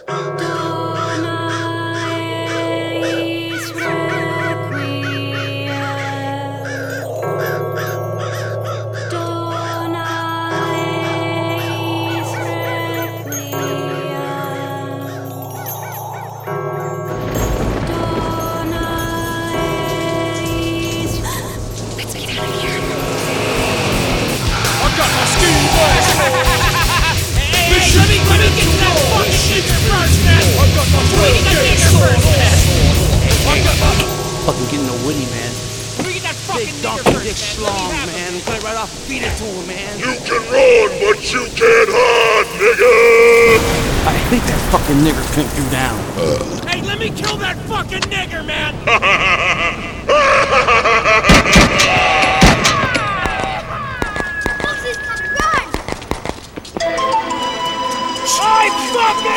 Fucking getting the Woody, man. Let me get that fucking Big nigger donkey first, dick man. schlong, man. Cut it right off, feed it to him, man. You can run, but you can't hide, nigga! I hate that fucking nigger pimp you down. Hey, let me kill that fucking nigger, man! Mosey's coming, run! I fucking